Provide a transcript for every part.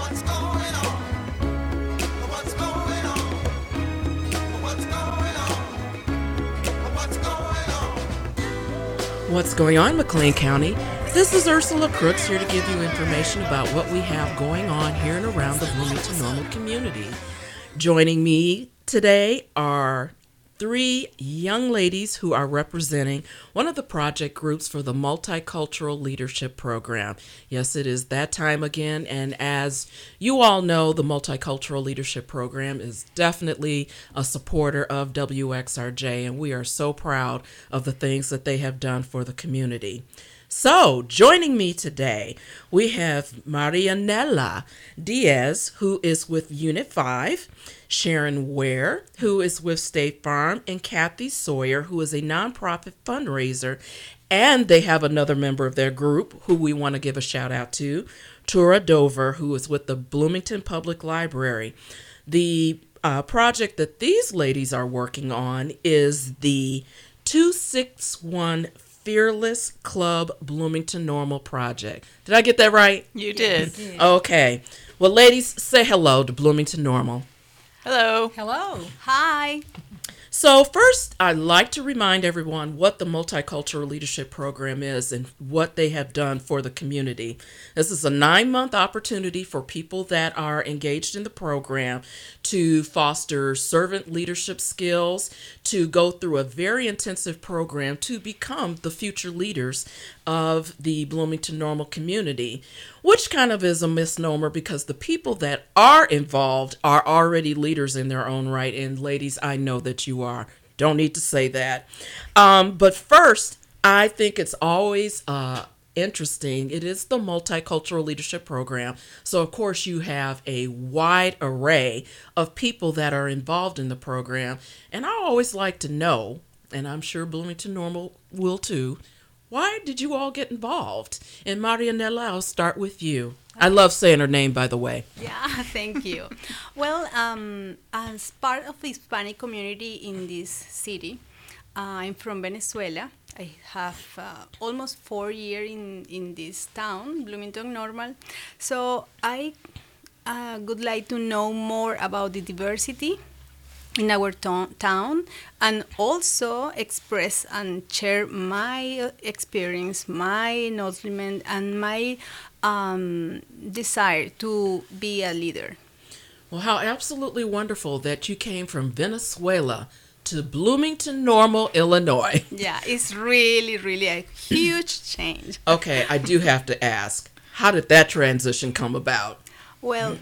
What's going on, McLean County? This is Ursula Crooks here to give you information about what we have going on here and around the Bloomington Normal community. Joining me today are three young ladies who are representing one of the project groups for the Multicultural Leadership Program. Yes, it is that time again, and as you all know, the Multicultural Leadership Program is definitely a supporter of WXRJ, and we are so proud of the things that they have done for the community. So, joining me today, we have Marianela Diaz, who is with Unit 5, Sharon Ware, who is with State Farm, and Kathy Sawyer, who is a nonprofit fundraiser. And they have another member of their group who we want to give a shout out to, Tura Dover, who is with the Bloomington Public Library. The project that these ladies are working on is the 261 Fearless Club Bloomington Normal Project. Did I get that right? You did. Okay. Well, ladies, say hello to Bloomington Normal. Hello. Hello. Hi. So first, I'd like to remind everyone what the Multicultural Leadership Program is and what they have done for the community. This is a 9-month opportunity for people that are engaged in the program to foster servant leadership skills, to go through a very intensive program to become the future leaders of the Bloomington Normal community, which kind of is a misnomer because the people that are involved are already leaders in their own right. And ladies, I know that you are. Don't need to say that. But first, I think it's always interesting. It is the Multicultural Leadership Program. So, of course, you have a wide array of people that are involved in the program. And I always like to know, and I'm sure Bloomington Normal will too, why did you all get involved? And Marianela, I'll start with you. I love saying her name, by the way. Yeah, thank you. Well, as part of the Hispanic community in this city, I'm from Venezuela. I have almost 4 years in this town, Bloomington Normal. So I would like to know more about the diversity in our town, and also express and share my experience, my acknowledgement, and my desire to be a leader. Well, how absolutely wonderful that you came from Venezuela to Bloomington Normal, Illinois. Yeah, it's really, really a huge change. Okay, I do have to ask, how did that transition come about? Well,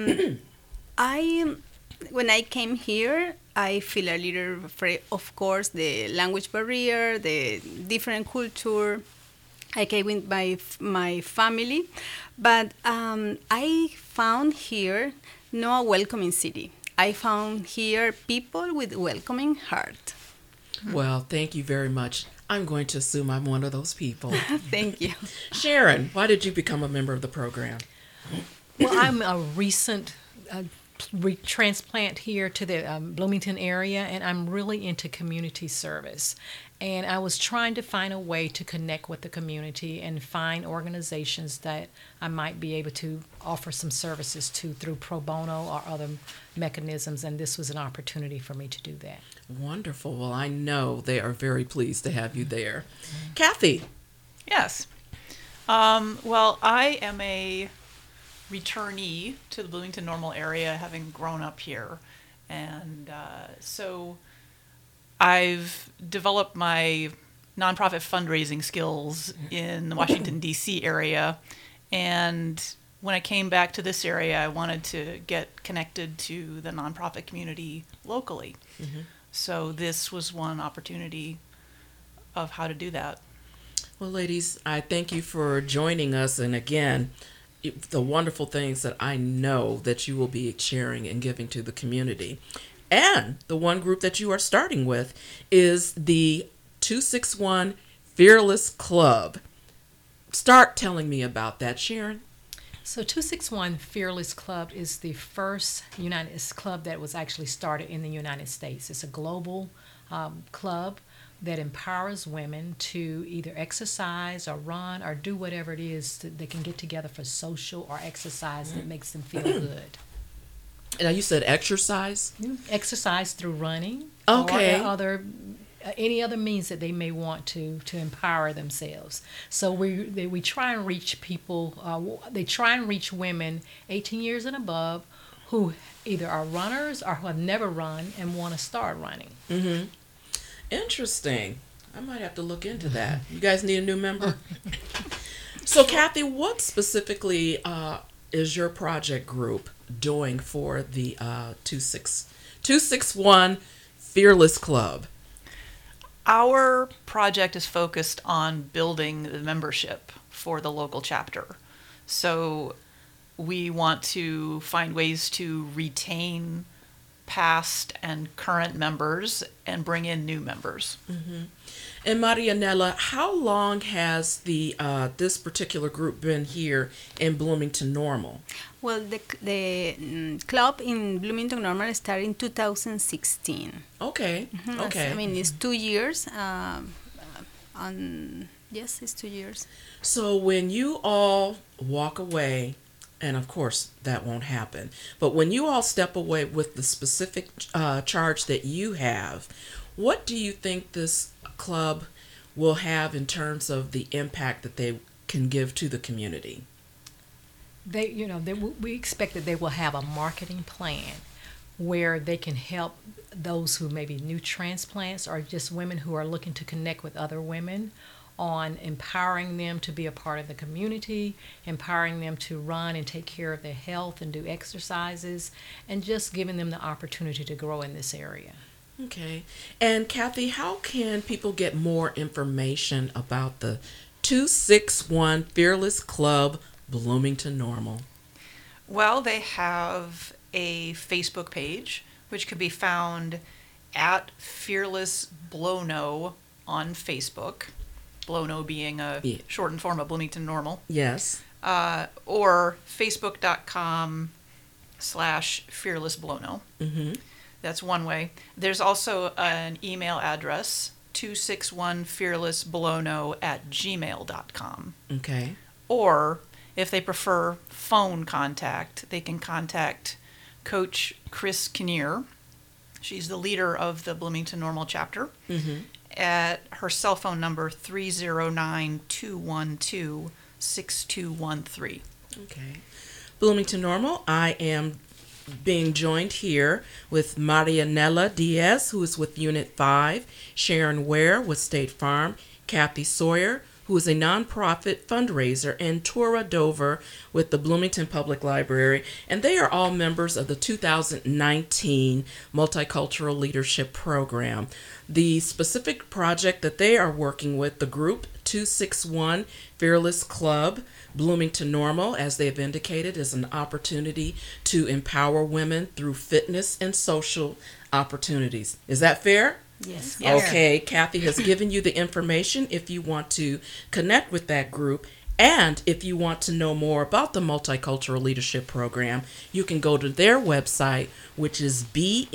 when I came here, I feel a little afraid, of course, the language barrier, the different culture. I came with my family, but I found here no welcoming city. I found here people with welcoming heart. Well, thank you very much. I'm going to assume I'm one of those people. Thank you. Sharon, why did you become a member of the program? Well, I'm a recent transplant here to the Bloomington area, and I'm really into community service. And I was trying to find a way to connect with the community and find organizations that I might be able to offer some services to through pro bono or other mechanisms, and this was an opportunity for me to do that. Wonderful. Well, I know they are very pleased to have you there. Kathy. Yes. Well, I am a returnee to the Bloomington Normal area, having grown up here. And so I've developed my nonprofit fundraising skills in the Washington, D.C. area. And when I came back to this area, I wanted to get connected to the nonprofit community locally. Mm-hmm. So this was one opportunity of how to do that. Well, ladies, I thank you for joining us. And again, the wonderful things that I know that you will be sharing and giving to the community. And the one group that you are starting with is the 261 Fearless Club. Start telling me about that, Sharon. So 261 Fearless Club is the first club that was actually started in the United States. It's a global club, that empowers women to either exercise or run or do whatever it is that they can get together for social or exercise that makes them feel good. Now you said exercise. Exercise through running, Okay. or other any other means that they may want to empower themselves. So we try and reach people. They try and reach women 18 years and above who either are runners or who have never run and want to start running. Mm-hmm. Interesting. I might have to look into that. You guys need a new member? So, Kathy, what specifically is your project group doing for the 261 Fearless Club? Our project is focused on building the membership for the local chapter. So we want to find ways to retain past and current members and bring in new members. Mm-hmm. And Marianella, how long has the this particular group been here in Bloomington Normal? Well, the club in Bloomington Normal started in 2016. Okay. Okay. I mean, it's 2 years. Yes, it's 2 years. So when you all walk away, and of course that won't happen, but when you all step away with the specific charge that you have, what do you think this club will have in terms of the impact that they can give to the community? We expect that they will have a marketing plan where they can help those who may be new transplants or just women who are looking to connect with other women on empowering them to be a part of the community, empowering them to run and take care of their health and do exercises, and just giving them the opportunity to grow in this area. Okay. And Kathy, how can people get more information about the 261 Fearless Club Bloomington Normal? Well, they have a Facebook page, which can be found at Fearless Blono on Facebook. Blono being a shortened form of Bloomington Normal. Yes. Or facebook.com/fearlessblono. Mm-hmm. That's one way. There's also an email address, 261fearlessblono@gmail.com. Okay. Or if they prefer phone contact, they can contact Coach Chris Kinnear. She's the leader of the Bloomington Normal chapter. Mm-hmm. At her cell phone number 309-212-6213. Okay. Bloomington Normal, I am being joined here with Marianella Diaz, who is with Unit 5, Sharon Ware with State Farm, Kathy Sawyer, who is a nonprofit fundraiser, and Tora Dover with the Bloomington Public Library, and they are all members of the 2019 Multicultural Leadership Program. The specific project that they are working with, the group 261 Fearless Club Bloomington Normal, as they have indicated, is an opportunity to empower women through fitness and social opportunities. Is that fair? Yes. Okay, Kathy has given you the information if you want to connect with that group. And if you want to know more about the Multicultural Leadership Program, you can go to their website, which is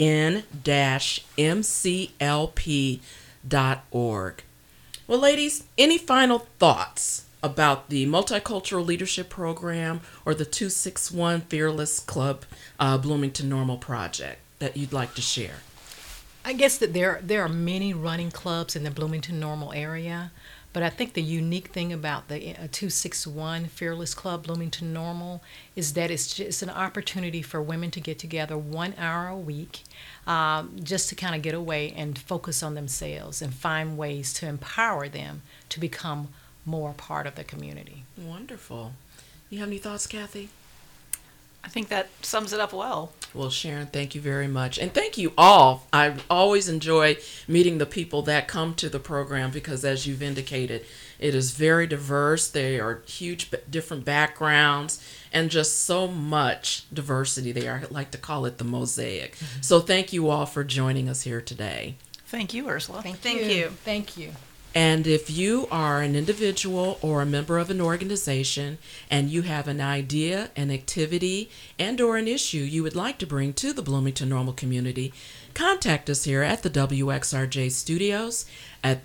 bn-mclp.org. Well, ladies, any final thoughts about the Multicultural Leadership Program or the 261 Fearless Club Bloomington Normal project that you'd like to share? I guess that there are many running clubs in the Bloomington Normal area, but I think the unique thing about the 261 Fearless Club Bloomington Normal is that it's just an opportunity for women to get together 1 hour a week, just to kind of get away and focus on themselves and find ways to empower them to become more part of the community. Wonderful. You have any thoughts, Kathy? I think that sums it up well. Well, Sharon, thank you very much. And thank you all. I always enjoy meeting the people that come to the program because, as you've indicated, it is very diverse. They are huge different backgrounds and just so much diversity there. I like to call it the mosaic. Mm-hmm. So thank you all for joining us here today. Thank you, Ursula. Thank you. Thank you. And if you are an individual or a member of an organization and you have an idea, an activity, and or an issue you would like to bring to the Bloomington Normal community, contact us here at the WXRJ studios at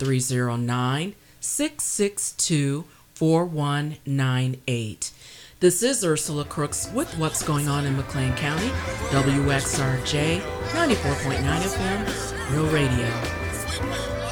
309-662-4198. This is Ursula Crooks with What's Going On in McLean County, WXRJ 94.9 FM, Real Radio.